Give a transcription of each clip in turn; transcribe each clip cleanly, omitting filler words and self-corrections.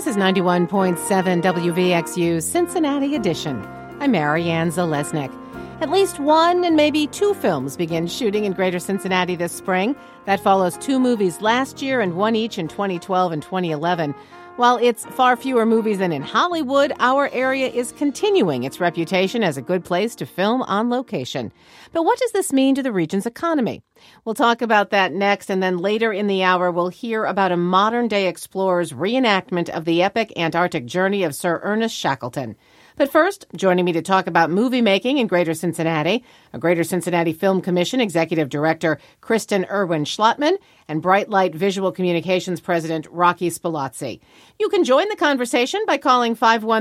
This is 91.7 WVXU Cincinnati Edition. I'm Marianne Zalesnik. At least one and maybe two films begin shooting in Greater Cincinnati this spring. That follows two movies last year and one each in 2012 and 2011. While it's far fewer movies than in Hollywood, our area is continuing its reputation as a good place to film on location. But what does this mean to the region's economy? We'll talk about that next, and then later in the hour, we'll hear about a modern-day explorer's reenactment of the epic Antarctic journey of Sir Ernest Shackleton. But first, joining me to talk about movie making in Greater Cincinnati, a Greater Cincinnati Film Commission Executive Director Kristen Irwin-Schlotman and Bright Light Visual Communications President Rocky Spilazzi. You can join the conversation by calling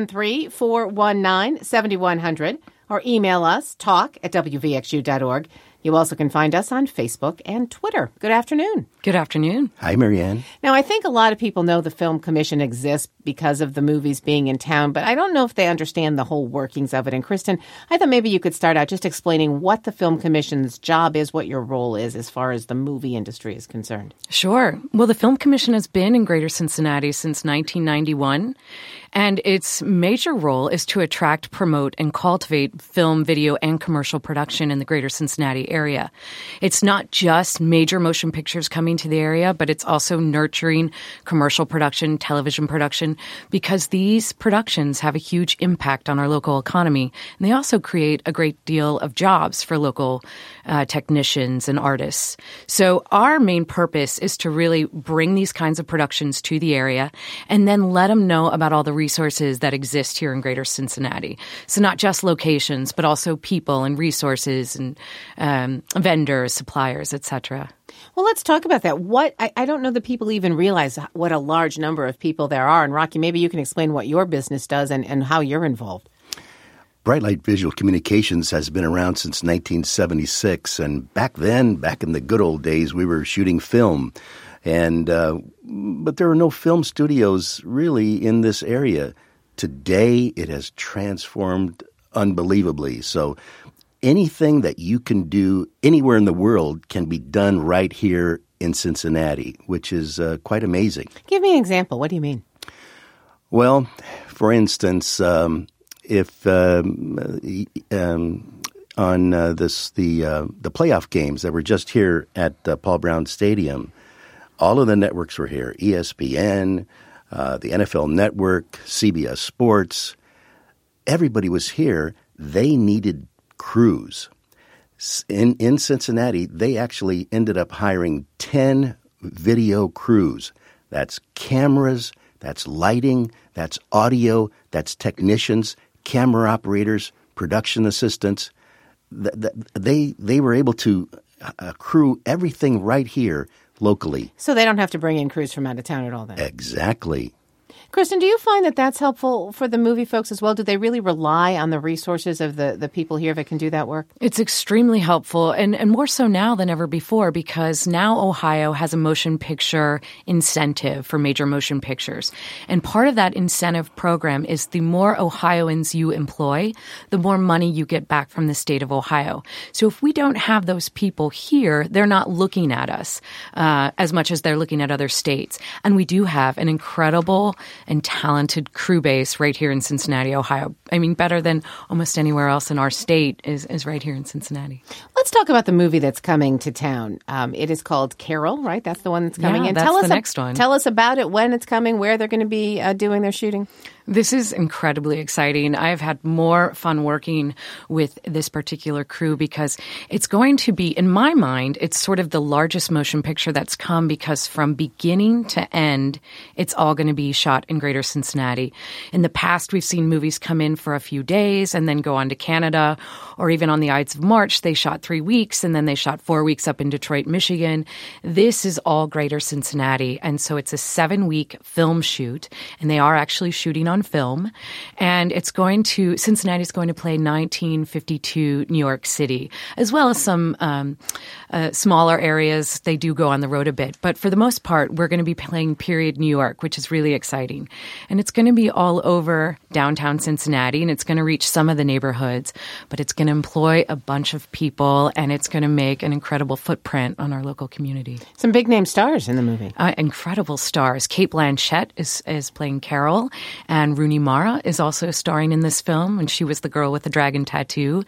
513-419-7100 or email us, talk@wvxu.org. You also can find us on Facebook and Twitter. Good afternoon. Good afternoon. Hi, Marianne. Now, I think a lot of people know the Film Commission exists because of the movies being in town, but I don't know if they understand the whole workings of it. And Kristen, I thought maybe you could start out just explaining what the Film Commission's job is, what your role is as far as the movie industry is concerned. Sure. Well, the Film Commission has been in Greater Cincinnati since 1991, and its major role is to attract, promote, and cultivate film, video, and commercial production in the Greater Cincinnati area. It's not just major motion pictures coming to the area, but it's also nurturing commercial production, television production, because these productions have a huge impact on our local economy. And they also create a great deal of jobs for local technicians and artists. So our main purpose is to really bring these kinds of productions to the area and then let them know about all the resources that exist here in Greater Cincinnati. So not just locations, but also people and resources and vendors, suppliers, etc. Well, let's talk about that. I don't know that people even realize what a large number of people there are. And Rocky, maybe you can explain what your business does and how you're involved. Bright Light Visual Communications has been around since 1976. And back then, back in the good old days, we were shooting film. But there are no film studios really in this area. Today, it has transformed unbelievably. So anything that you can do anywhere in the world can be done right here in Cincinnati, which is quite amazing. Give me an example. What do you mean? Well, for instance, if on the playoff games that were just here at Paul Brown Stadium, all of the networks were here: ESPN, the NFL Network, CBS Sports. Everybody was here. They needed crews. In Cincinnati, they actually ended up hiring 10 video crews. That's cameras, that's lighting, that's audio, that's technicians, camera operators, production assistants. They were able to crew everything right here locally. So they don't have to bring in crews from out of town at all then? Exactly. Kristen, do you find that that's helpful for the movie folks as well? Do they really rely on the resources of the people here that can do that work? It's extremely helpful, and more so now than ever before, because now Ohio has a motion picture incentive for major motion pictures. And part of that incentive program is the more Ohioans you employ, the more money you get back from the state of Ohio. So if we don't have those people here, they're not looking at us as much as they're looking at other states. And we do have an incredible and talented crew base right here in Cincinnati, Ohio. I mean, better than almost anywhere else in our state is right here in Cincinnati. Let's talk about the movie that's coming to town. It is called Carol, right? That's the one that's coming in. That's the next one. Tell us about it, when it's coming, where they're going to be doing their shooting. This is incredibly exciting. I've had more fun working with this particular crew because it's going to be, in my mind, it's sort of the largest motion picture that's come because from beginning to end, it's all going to be shot in Greater Cincinnati. In the past, we've seen movies come in for a few days and then go on to Canada, or even on the Ides of March, they shot 3 weeks and then they shot 4 weeks up in Detroit, Michigan. This is all Greater Cincinnati. And so it's a 7-week film shoot, and they are actually shooting on film, and Cincinnati's going to play 1952 New York City, as well as some smaller areas. They do go on the road a bit, but for the most part, we're going to be playing period New York, which is really exciting. And it's going to be all over downtown Cincinnati. Cincinnati, and it's going to reach some of the neighborhoods, but it's going to employ a bunch of people, and it's going to make an incredible footprint on our local community. Some big-name stars in the movie. Incredible stars. Cate Blanchett is playing Carol, and Rooney Mara is also starring in this film, and she was the girl with the dragon tattoo.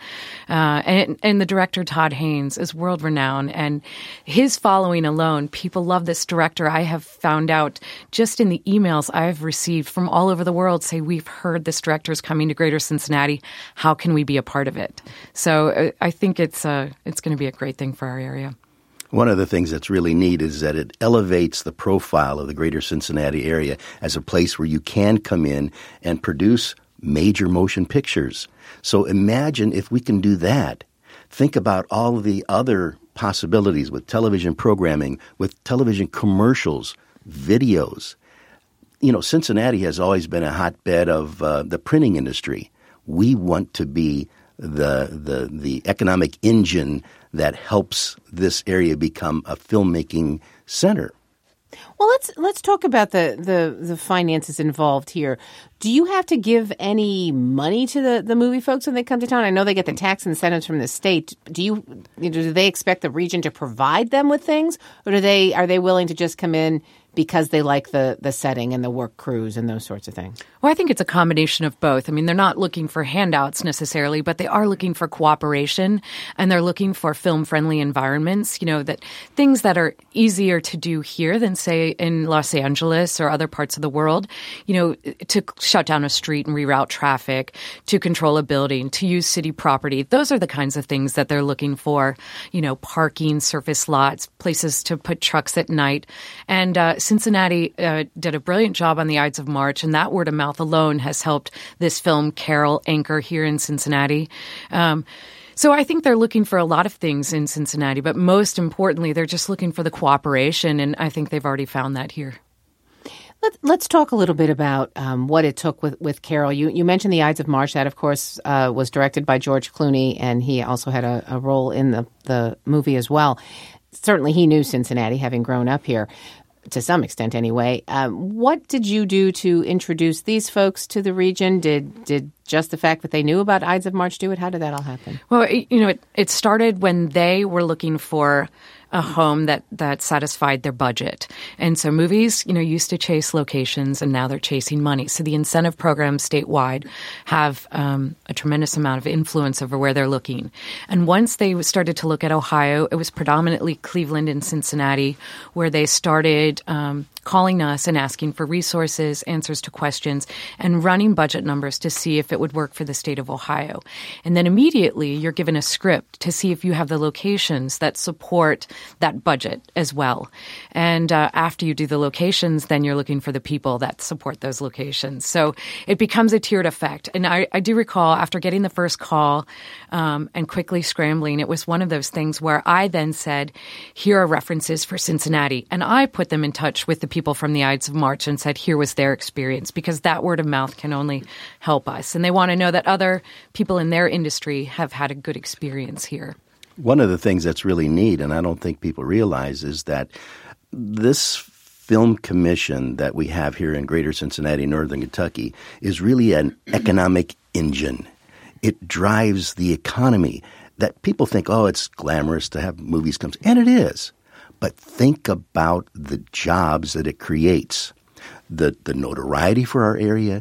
And the director, Todd Haynes, is world-renowned, and his following alone, people love this director. I have found out just in the emails I've received from all over the world say, we've heard this director is coming to Greater Cincinnati. How can we be a part of it? So I think it's going to be a great thing for our area. One of the things that's really neat is that it elevates the profile of the Greater Cincinnati area as a place where you can come in and produce major motion pictures. So imagine if we can do that. Think about all of the other possibilities with television programming, with television commercials, videos. You know, Cincinnati has always been a hotbed of the printing industry. We want to be the economic engine that helps this area become a filmmaking center. Well, let's talk about the finances involved here. Do you have to give any money to the movie folks when they come to town? I know they get the tax incentives from the state. Do they expect the region to provide them with things, or are they willing to just come in because they like the setting and the work crews and those sorts of things? Well, I think it's a combination of both. I mean, they're not looking for handouts necessarily, but they are looking for cooperation, and they're looking for film-friendly environments, that things that are easier to do here than, say, in Los Angeles or other parts of the world, to shut down a street and reroute traffic, to control a building, to use city property. Those are the kinds of things that they're looking for, parking, surface lots, places to put trucks at night. And Cincinnati did a brilliant job on the Ides of March, and that word of mouth alone has helped this film Carol anchor here in Cincinnati. So I think they're looking for a lot of things in Cincinnati, but most importantly, they're just looking for the cooperation, and I think they've already found that here. Let's talk a little bit about what it took with Carol. You mentioned the Ides of March. That, of course, was directed by George Clooney, and he also had a role in the movie as well. Certainly he knew Cincinnati, having grown up here. To some extent, anyway. What did you do to introduce these folks to the region? Did just the fact that they knew about Ides of March do it? How did that all happen? Well, it started when they were looking for a home that satisfied their budget. And so movies, used to chase locations, and now they're chasing money. So the incentive programs statewide have a tremendous amount of influence over where they're looking. And once they started to look at Ohio, it was predominantly Cleveland and Cincinnati where they started calling us and asking for resources, answers to questions, and running budget numbers to see if it would work for the state of Ohio. And then immediately you're given a script to see if you have the locations that support that budget as well. And after you do the locations, then you're looking for the people that support those locations. So it becomes a tiered effect. And I do recall after getting the first call and quickly scrambling, it was one of those things where I then said, here are references for Cincinnati. And I put them in touch with the people from the Ides of March and said, here was their experience, because that word of mouth can only help us. And they want to know that other people in their industry have had a good experience here. One of the things that's really neat, and I don't think people realize, is that this film commission that we have here in Greater Cincinnati, Northern Kentucky, is really an economic engine. It drives the economy. That people think, it's glamorous to have movies come, and it is. But think about the jobs that it creates, the notoriety for our area.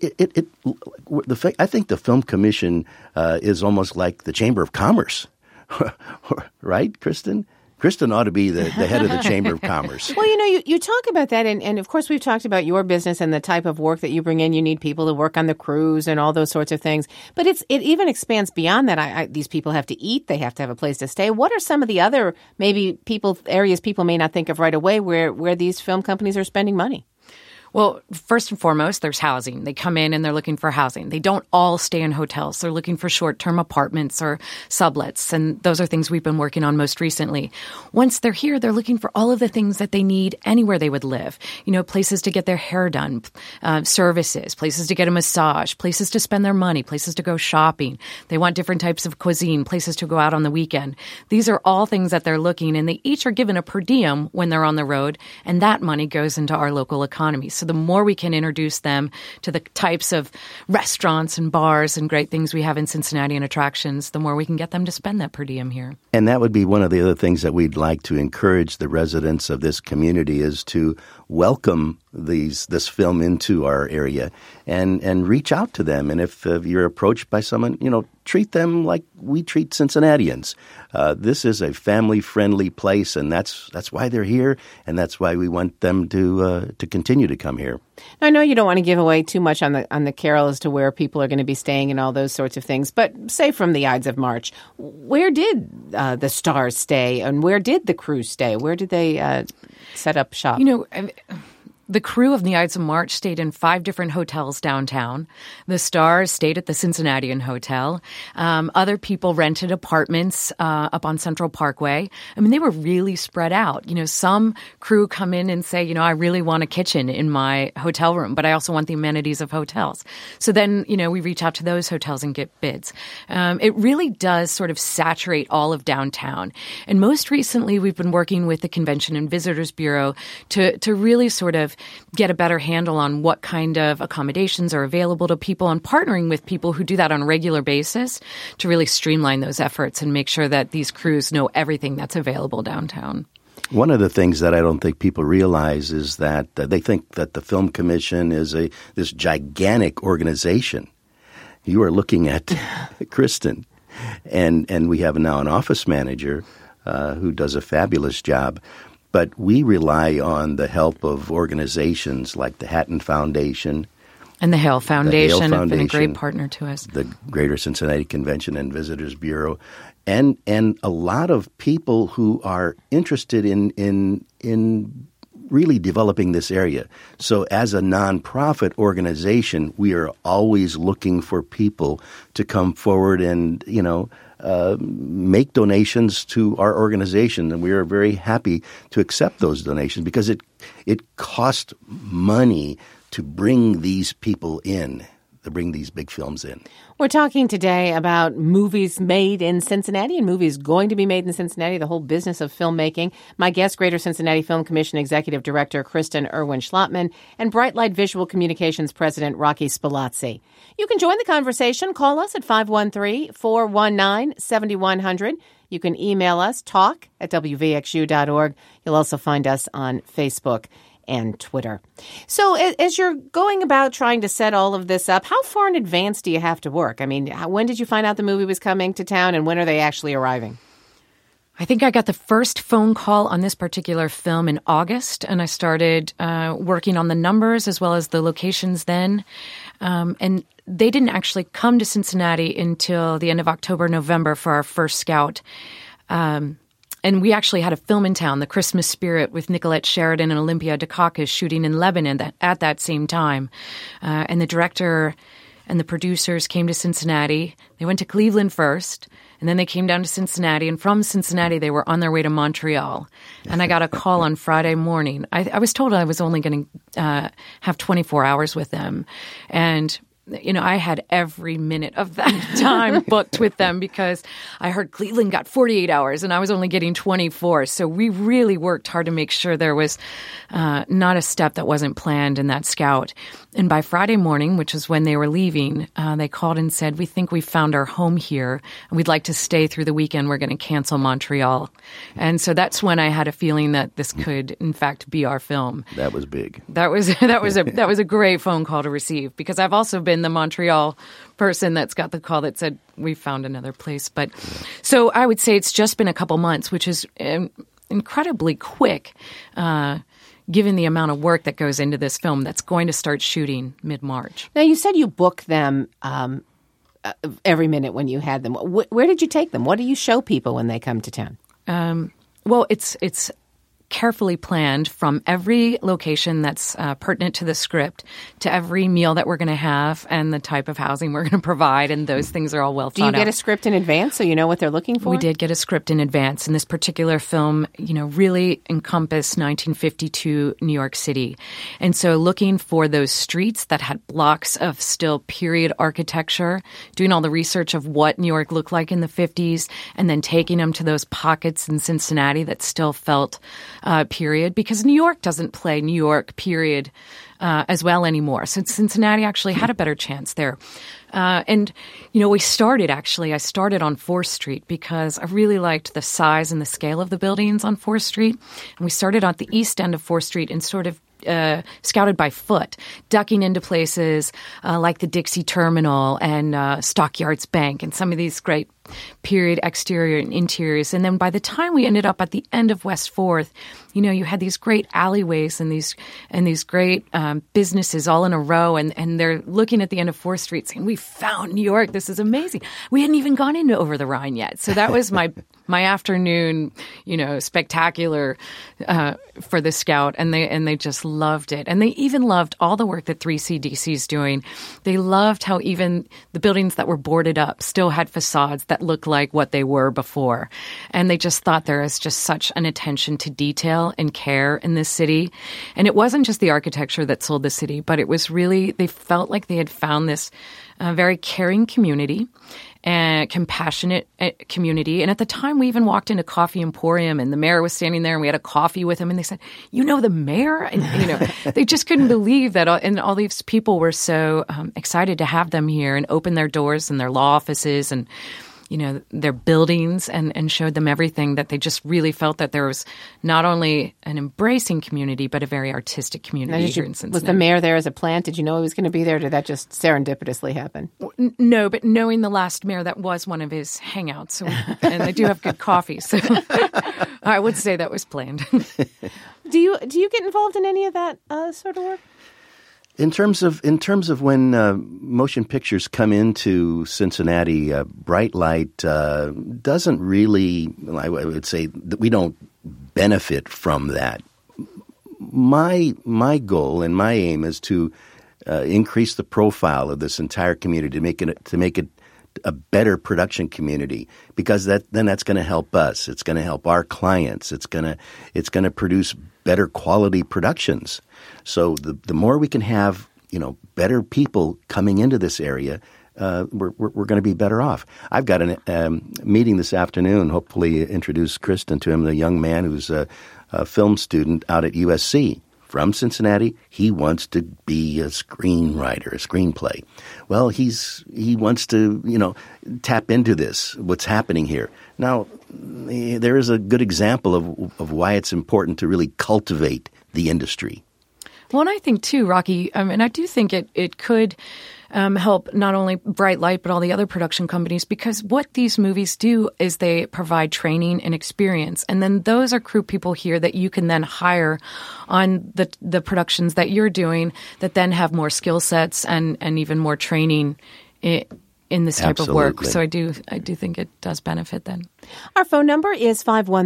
I think the Film Commission is almost like the Chamber of Commerce, right, Kristen? Kristen ought to be the head of the Chamber of Commerce. Well, you talk about that, and of course we've talked about your business and the type of work that you bring in. You need people to work on the crews and all those sorts of things. But it even expands beyond that. These people have to eat. They have to have a place to stay. What are some of the other areas people may not think of right away where these film companies are spending money? Well, first and foremost, there's housing. They come in and they're looking for housing. They don't all stay in hotels. They're looking for short-term apartments or sublets, and those are things we've been working on most recently. Once they're here, they're looking for all of the things that they need anywhere they would live. Places to get their hair done, services, places to get a massage, places to spend their money, places to go shopping. They want different types of cuisine, places to go out on the weekend. These are all things that they're looking, and they each are given a per diem when they're on the road, and that money goes into our local economy. So So the more we can introduce them to the types of restaurants and bars and great things we have in Cincinnati and attractions, the more we can get them to spend that per diem here. And that would be one of the other things that we'd like to encourage the residents of this community is to welcome this film into our area and reach out to them. And if you're approached by someone, treat them like we treat Cincinnatians. This is a family-friendly place, and that's why they're here, and that's why we want them to continue to come here. Now, I know you don't want to give away too much on the carol as to where people are going to be staying and all those sorts of things, but say from the Ides of March, where did the stars stay, and where did the crew stay? Where did they set up shop? The crew of the Ides of March stayed in 5 different hotels downtown. The stars stayed at the Cincinnatian Hotel. Other people rented apartments up on Central Parkway. I mean, they were really spread out. Some crew come in and say, I really want a kitchen in my hotel room, but I also want the amenities of hotels. So then, we reach out to those hotels and get bids. It really does sort of saturate all of downtown. And most recently, we've been working with the Convention and Visitors Bureau to really sort of get a better handle on what kind of accommodations are available to people and partnering with people who do that on a regular basis to really streamline those efforts and make sure that these crews know everything that's available downtown. One of the things that I don't think people realize is that they think that the Film Commission is this gigantic organization. You are looking at Kristen, and we have now an office manager who does a fabulous job. But we rely on the help of organizations like the Hatton Foundation. And the Hale Foundation have been a great partner to us. The Greater Cincinnati Convention and Visitors Bureau. And a lot of people who are interested in really developing this area. So as a nonprofit organization, we are always looking for people to come forward and, make donations to our organization, and we are very happy to accept those donations because it costs money to bring these people in, to bring these big films in. We're talking today about movies made in Cincinnati and movies going to be made in Cincinnati, the whole business of filmmaking. My guest, Greater Cincinnati Film Commission Executive Director Kristen Irwin-Schlotman and Bright Light Visual Communications President Rocky Spilazzi. You can join the conversation. Call us at 513-419-7100. You can email us, talk@wvxu.org. You'll also find us on Facebook and Twitter. So as you're going about trying to set all of this up, how far in advance do you have to work? I mean, when did you find out the movie was coming to town, and when are they actually arriving? I think I got the first phone call on this particular film in August, and I started working on the numbers as well as the locations then. And they didn't actually come to Cincinnati until the end of October, November for our first scout. And we actually had a film in town, The Christmas Spirit, with Nicolette Sheridan and Olympia Dukakis shooting in Lebanon at that same time. And the director and the producers came to Cincinnati. They went to Cleveland first, and then they came down to Cincinnati. And from Cincinnati, they were on their way to Montreal. And I got a call on Friday morning. I was told I was only going to have 24 hours with them. And I had every minute of that time booked with them because I heard Cleveland got 48 hours and I was only getting 24. So we really worked hard to make sure there was not a step that wasn't planned in that scout. And by Friday morning, which is when they were leaving, they called and said, "We think we found our home here and we'd like to stay through the weekend. We're going to cancel Montreal." And so that's when I had a feeling that this could, in fact, be our film. That was big. That was a great phone call to receive because I've also been the Montreal person that's got the call that said, "We found another place." But so I would say it's just been a couple months, which is incredibly quick, given the amount of work that goes into this film that's going to start shooting mid-March. Now, you said you booked them every minute when you had them. Where did you take them? What do you show people when they come to town? Well, it's carefully planned from every location that's pertinent to the script to every meal that we're going to have and the type of housing we're going to provide, and those things are all well thought out. Do you get a script in advance so you know what they're looking for? We did get a script in advance, and this particular film, really encompassed 1952 New York City. And so looking for those streets that had blocks of still period architecture, doing all the research of what New York looked like in the 50s, and then taking them to those pockets in Cincinnati that still felt period, because New York doesn't play New York period as well anymore. So Cincinnati actually had a better chance there. And, I started on 4th Street because I really liked the size and the scale of the buildings on 4th Street. And we started at the east end of 4th Street and sort of scouted by foot, ducking into places like the Dixie Terminal and Stockyards Bank and some of these great period exterior and interiors. And then by the time we ended up at the end of West 4th, you had these great alleyways and these great businesses all in a row, and they're looking at the end of 4th Street saying, "We found New York. This is amazing." We hadn't even gone into Over the Rhine yet. So that was my afternoon, spectacular for the Scout, and they just loved it. And they even loved all the work that 3CDC is doing. They loved how even the buildings that were boarded up still had facades that looked like what they were before. And they just thought there is just such an attention to detail and care in this city. And it wasn't just the architecture that sold the city, but it was really, they felt like they had found this very caring community and compassionate community. And at the time, we even walked into Coffee Emporium, and the mayor was standing there, and we had a coffee with him, and they said, "You know the mayor?" And, they just couldn't believe that. And all these people were so excited to have them here and open their doors and their law offices and their buildings and showed them everything, that they just really felt that there was not only an embracing community, but a very artistic community here in Cincinnati. Was the mayor there as a plant? Did you know he was going to be there? Or did that just serendipitously happen? No, but knowing the last mayor, that was one of his hangouts. So, and they do have good coffee. So I would say that was planned. Do you get involved in any of that sort of work? In terms of when motion pictures come into Cincinnati, Bright Light doesn't really. I would say that we don't benefit from that. My goal and my aim is to increase the profile of this entire community, to make it a better production community, because that's going to help us. It's going to help our clients. It's going to produce better quality productions. So the more we can have, better people coming into this area, we're going to be better off. I've got a meeting this afternoon. Hopefully, introduce Kristen to him, the young man who's a film student out at USC. From Cincinnati, he wants to be a screenwriter, a screenplay. Well, he wants to, tap into this, what's happening here. Now, there is a good example of why it's important to really cultivate the industry. Well, and I think too, Rocky, and I do think it could help not only Bright Light, but all the other production companies, because what these movies do is they provide training and experience. And then those are crew people here that you can then hire on the productions that you're doing, that then have more skill sets and even more training in this type of work. So I do think it does benefit then. Our phone number is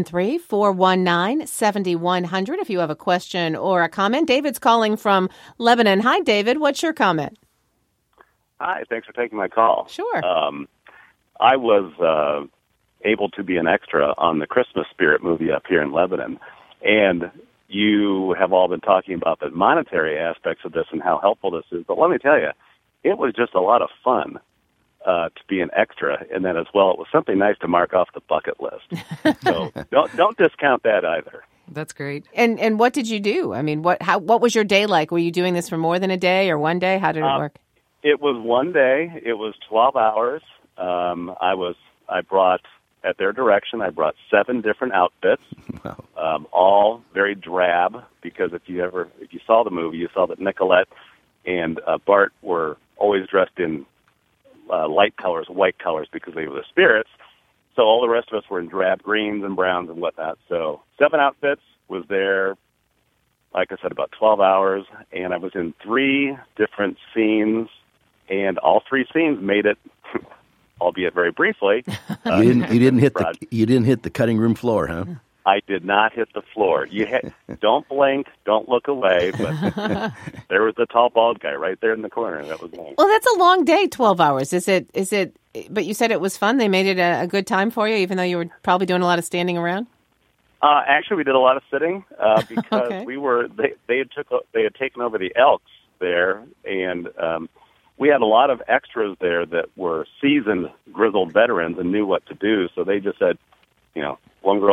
513-419-7100 if you have a question or a comment. David's calling from Lebanon. Hi, David. What's your comment? Hi, thanks for taking my call. Sure. I was able to be an extra on the Christmas Spirit movie up here in Lebanon, and you have all been talking about the monetary aspects of this and how helpful this is, but let me tell you, it was just a lot of fun to be an extra in that as well. It was something nice to mark off the bucket list. So don't discount that either. That's great. And what did you do? I mean, what was your day like? Were you doing this for more than a day or one day? How did it work? It was one day. It was 12 hours. I brought, at their direction, 7 different outfits, Wow. all very drab, because if you saw the movie, you saw that Nicolette and Bart were always dressed in light colors, white colors, because they were the spirits. So all the rest of us were in drab greens and browns and whatnot. So 7 outfits, was there, like I said, about 12 hours, and I was in 3 different scenes, and all 3 scenes made it, albeit very briefly. You didn't hit the cutting room floor, huh? I did not hit the floor. Don't blink, don't look away. But there was the tall, bald guy right there in the corner. That was me. Well, that's a long day, 12 hours. Is it? But you said it was fun. They made it a good time for you, even though you were probably doing a lot of standing around. Actually, we did a lot of sitting because Okay. they had taken over the Elks there, and we had a lot of extras there that were seasoned, grizzled veterans and knew what to do. So they just said, one girl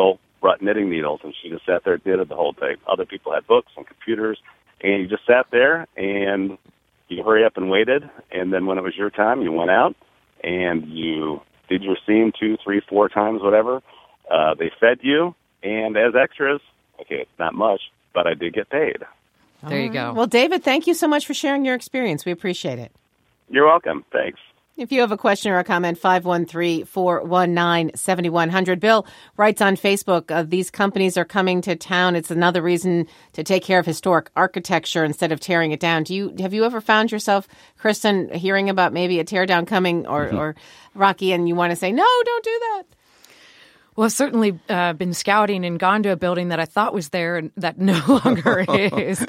brought knitting needles, and she just sat there and did it the whole day. Other people had books and computers, and you just sat there, and you hurry up and waited, and then when it was your time, you went out, and you did your scene 2, 3, 4 times, whatever. They fed you, and as extras, okay, it's not much, but I did get paid. There you go. Well, David, thank you so much for sharing your experience. We appreciate it. You're welcome. Thanks. If you have a question or a comment, 513-419-7100. Bill writes on Facebook, these companies are coming to town. It's another reason to take care of historic architecture instead of tearing it down. Have you ever found yourself, Kristen, hearing about maybe a tear down coming or Rocky, and you want to say, no, don't do that? Well, I've certainly been scouting and gone to a building that I thought was there and that no longer is.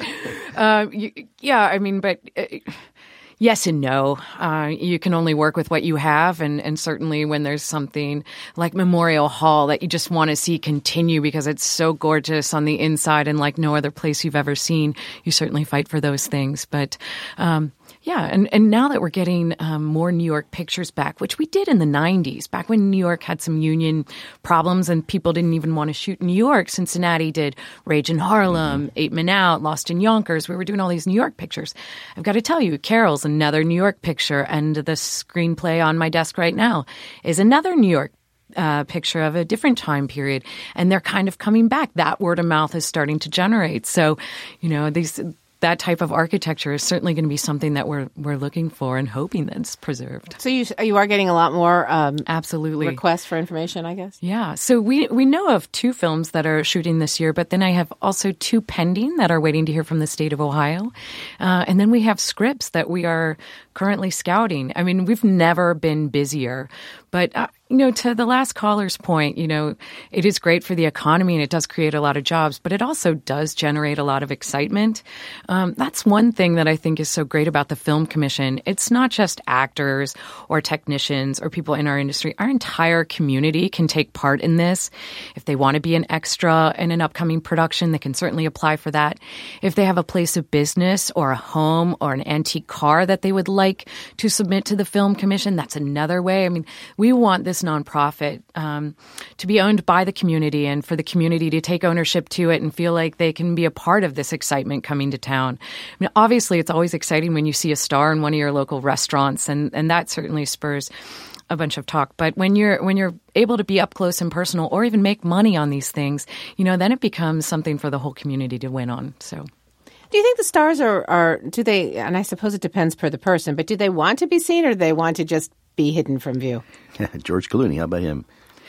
Yes and no. You can only work with what you have, and certainly when there's something like Memorial Hall that you just want to see continue because it's so gorgeous on the inside and like no other place you've ever seen, you certainly fight for those things. But and now that we're getting more New York pictures back, which we did in the 90s, back when New York had some union problems and people didn't even want to shoot in New York, Cincinnati did Rage in Harlem, 8 Men Out, Lost in Yonkers. We were doing all these New York pictures. I've got to tell you, Carol's another New York picture, and the screenplay on my desk right now is another New York picture of a different time period, and they're kind of coming back. That word of mouth is starting to generate. So, that type of architecture is certainly going to be something that we're looking for and hoping that's preserved. So you are getting a lot more absolutely requests for information, I guess? Yeah. So we know of 2 films that are shooting this year, but then I have also 2 pending that are waiting to hear from the state of Ohio. And then we have scripts that we are currently scouting. I mean, we've never been busier, but to the last caller's point, it is great for the economy and it does create a lot of jobs, but it also does generate a lot of excitement. That's one thing that I think is so great about the Film Commission. It's not just actors or technicians or people in our industry. Our entire community can take part in this. If they want to be an extra in an upcoming production, they can certainly apply for that. If they have a place of business or a home or an antique car that they would like to submit to the Film Commission, that's another way. I mean, we want this nonprofit to be owned by the community and for the community to take ownership to it and feel like they can be a part of this excitement coming to town. I mean, obviously, it's always exciting when you see a star in one of your local restaurants, and that certainly spurs a bunch of talk. But when you're able to be up close and personal or even make money on these things, then it becomes something for the whole community to win on. So. Do you think the stars do they, and I suppose it depends per the person, but do they want to be seen or do they want to just be hidden from view? George Clooney, how about him?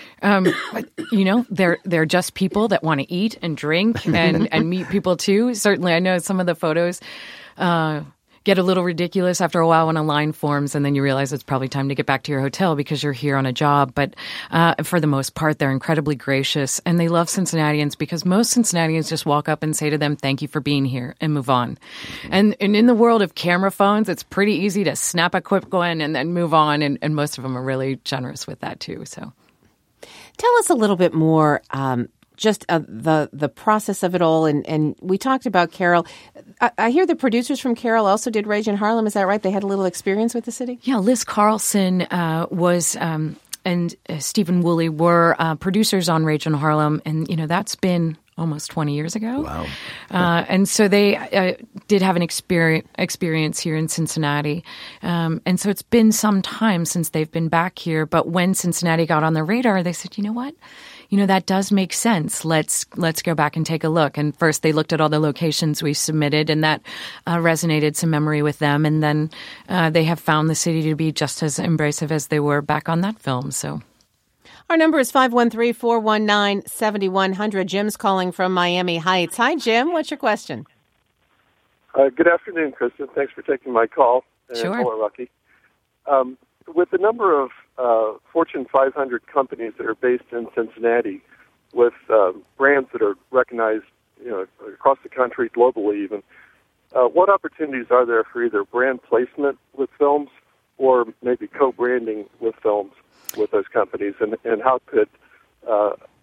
They're just people that want to eat and drink and meet people too. Certainly, I know some of the photos get a little ridiculous after a while when a line forms and then you realize it's probably time to get back to your hotel because you're here on a job. But for the most part, they're incredibly gracious and they love Cincinnatians because most Cincinnatians just walk up and say to them, thank you for being here and move on. And in the world of camera phones, it's pretty easy to snap a quick one and then move on. And most of them are really generous with that too. So tell us a little bit more just the process of it all. And we talked about Carol. I hear the producers from Carol also did Rage in Harlem. Is that right? They had a little experience with the city? Yeah, Liz Carlson and Stephen Woolley were producers on Rage in Harlem. And, that's been almost 20 years ago. Wow. And so they did have an experience here in Cincinnati. And so it's been some time since they've been back here. But when Cincinnati got on the radar, they said, you know what? That does make sense. Let's go back and take a look. And first they looked at all the locations we submitted, and that resonated some memory with them. And then they have found the city to be just as embracive as they were back on that film. So our number is 513-419-7100. Jim's calling from Miami Heights. Hi, Jim. What's your question? Good afternoon, Kristen. Thanks for taking my call. Sure. Hello, Rocky. With the number of Fortune 500 companies that are based in Cincinnati, with brands that are recognized, across the country, globally even, what opportunities are there for either brand placement with films or maybe co-branding with films with those companies, and how could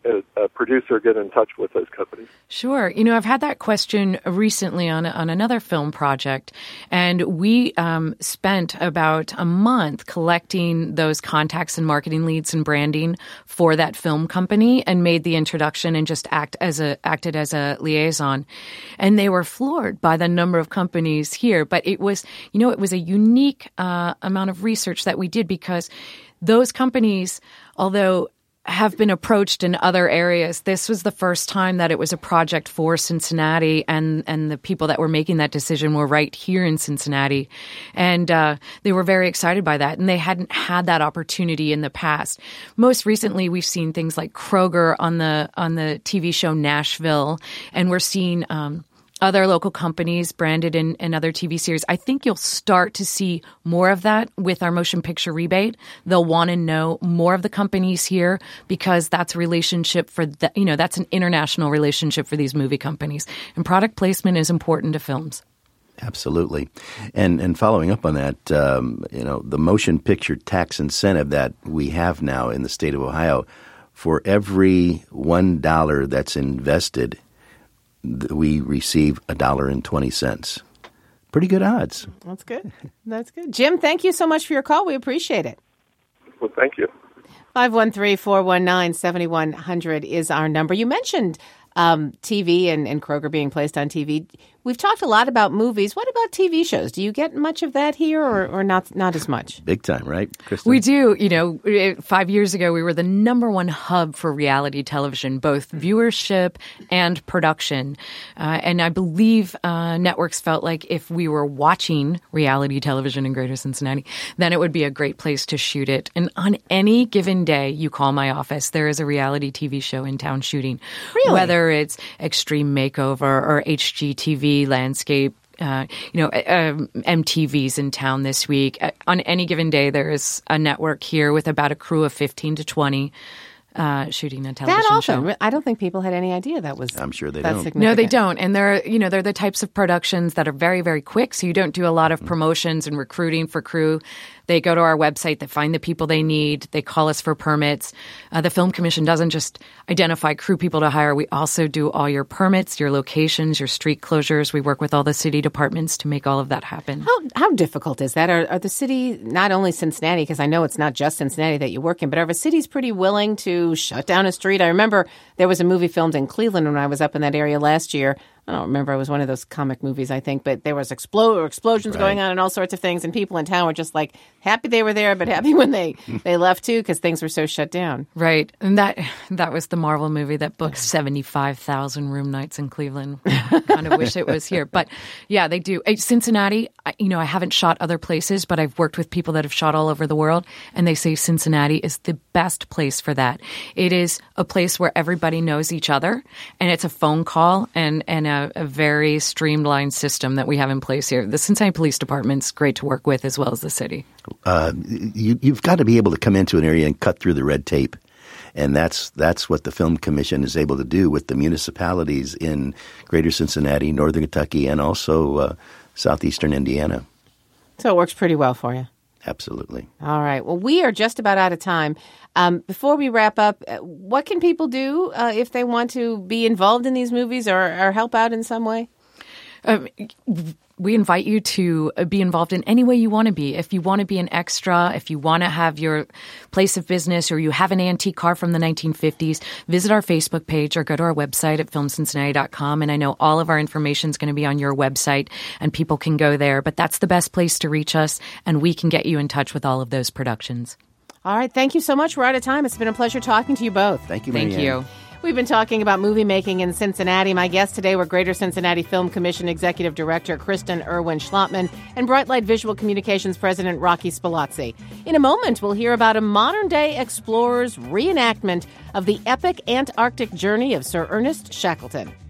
a producer get in touch with those companies? Sure. I've had that question recently on another film project, and we spent about a month collecting those contacts and marketing leads and branding for that film company, and made the introduction and just acted as a liaison. And they were floored by the number of companies here. But it was a unique amount of research that we did, because those companies, although have been approached in other areas, this was the first time that it was a project for Cincinnati, and the people that were making that decision were right here in Cincinnati. And they were very excited by that, and they hadn't had that opportunity in the past. Most recently, we've seen things like Kroger on the TV show Nashville, and we're seeing other local companies branded in other TV series. I think you'll start to see more of that with our motion picture rebate. They'll want to know more of the companies here, because that's a relationship for that's an international relationship for these movie companies. And product placement is important to films. Absolutely. And following up on that, the motion picture tax incentive that we have now in the state of Ohio, for every $1 that's invested, we receive $1.20. Pretty good odds. That's good. That's good. Jim, thank you so much for your call. We appreciate it. Well, thank you. 513-419-7100 is our number. You mentioned TV and Kroger being placed on TV. We've talked a lot about movies. What about TV shows? Do you get much of that here, or not as much? Big time, right, Kristen? We do. 5 years ago, we were the number one hub for reality television, both viewership and production. And I believe networks felt like if we were watching reality television in Greater Cincinnati, then it would be a great place to shoot it. And on any given day, you call my office, there is a reality TV show in town shooting. Really? Whether it's Extreme Makeover or HGTV, Landscape, MTV's in town this week. On any given day, there is a network here with about a crew of 15 to 20 shooting a television show. I don't think people had any idea that was. I'm sure they don't. No, they don't. And they're the types of productions that are very, very quick. So you don't do a lot of promotions and recruiting for crew. They go to our website, they find the people they need, they call us for permits. The Film Commission doesn't just identify crew people to hire. We also do all your permits, your locations, your street closures. We work with all the city departments to make all of that happen. How difficult is that? Are the city, not only Cincinnati, because I know it's not just Cincinnati that you work in, but are the cities pretty willing to shut down a street? I remember there was a movie filmed in Cleveland when I was up in that area last year. I don't remember. It was one of those comic movies, I think. But there was explosions going on and all sorts of things. And people in town were just like happy they were there, but happy when they left, too, because things were so shut down. Right. And that was the Marvel movie that booked 75,000 room nights in Cleveland. Kind of wish it was here. But, yeah, they do. Cincinnati, I haven't shot other places, but I've worked with people that have shot all over the world. And they say Cincinnati is the best place for that. It is a place where everybody knows each other. And it's a phone call and a very streamlined system that we have in place here. The Cincinnati Police Department's great to work with, as well as the city. You've got to be able to come into an area and cut through the red tape. And that's what the Film Commission is able to do with the municipalities in Greater Cincinnati, Northern Kentucky, and also southeastern Indiana. So it works pretty well for you. Absolutely. All right. Well, we are just about out of time. Before we wrap up, what can people do if they want to be involved in these movies or help out in some way? We invite you to be involved in any way you want to be. If you want to be an extra, if you want to have your place of business, or you have an antique car from the 1950s, visit our Facebook page or go to our website at filmcincinnati.com. And I know all of our information is going to be on your website and people can go there. But that's the best place to reach us, and we can get you in touch with all of those productions. All right. Thank you so much. We're out of time. It's been a pleasure talking to you both. Thank you, Marianne. Thank you. We've been talking about movie making in Cincinnati. My guests today were Greater Cincinnati Film Commission Executive Director Kristen Irwin-Schlattman and Bright Light Visual Communications President Rocky Spilazzi. In a moment, we'll hear about a modern-day explorer's reenactment of the epic Antarctic journey of Sir Ernest Shackleton.